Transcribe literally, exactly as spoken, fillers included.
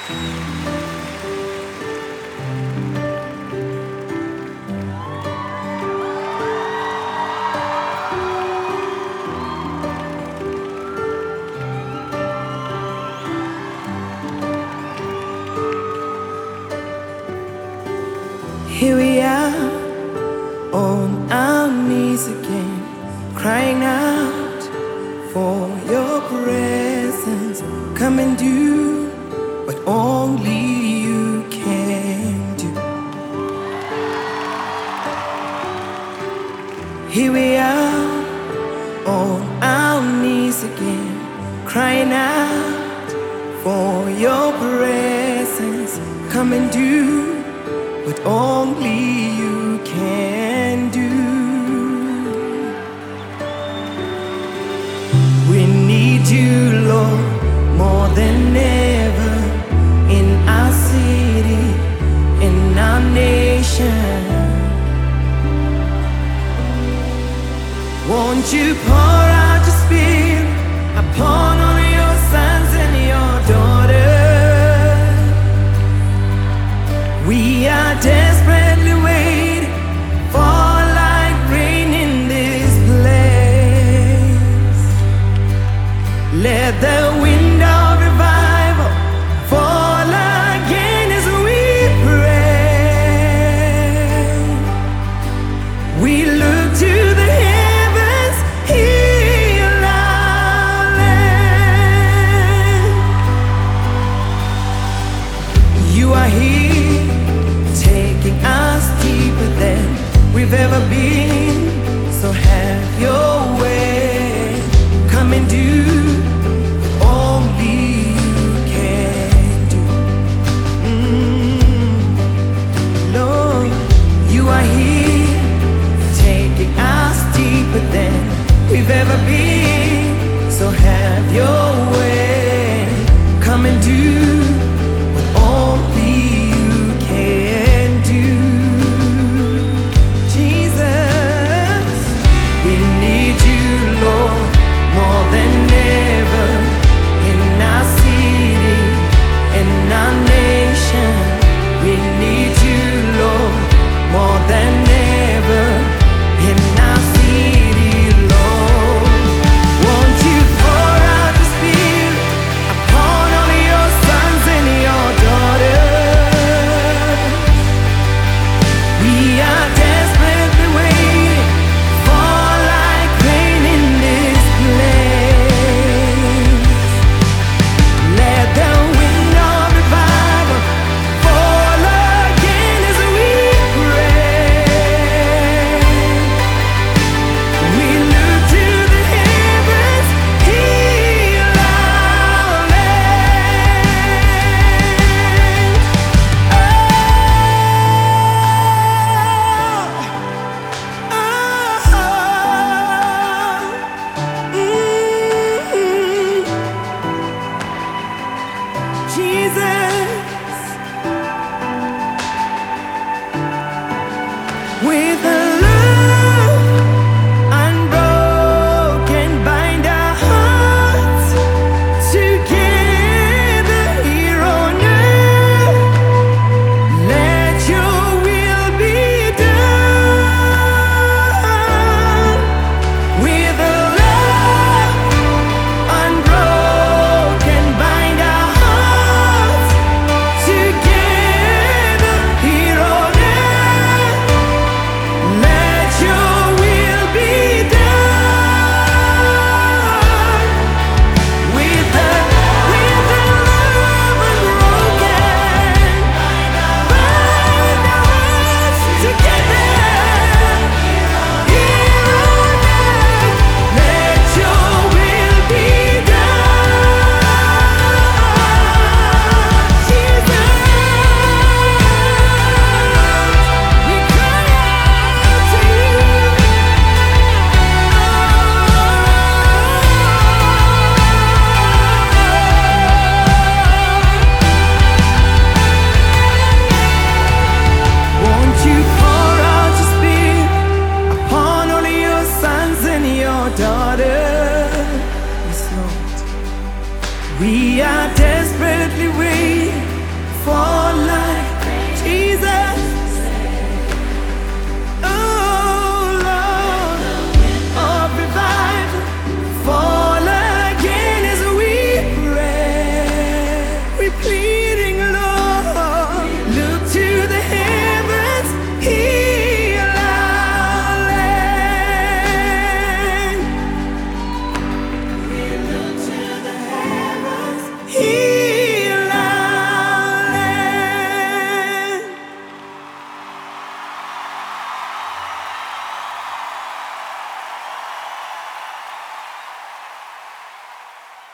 Here we are on our knees again, crying out for your presence. Come and do what only you can do. Here we are on our knees again, crying out for your presence. Come and do what only you can do. We need you, Lord, more than ever, in our city, in our nation. Won't you pour out your spirit upon all your sons and your daughters? We are desperately waiting for like rain in this place. Let the wind of revival fall again as we pray. We look to the heavens, heal our land. You are here, taking us deeper than we've ever been. So have your way. Come and do what only you can do. Mm. Lord, you are here, taking us deeper than we've ever been. So have your way. Come and do what only you can do. Jesus, we need you, Lord, more than ever, in our city, in our nation. We need you, Lord, more than ever, in our city, Lord. Won't you pour out your spirit upon all your sons and your daughters? We are desperately waiting for like rain in this place. Let the wind of revival fall again as we pray. We look to the heavens, heal our land. Oh, oh, mm, Jesus.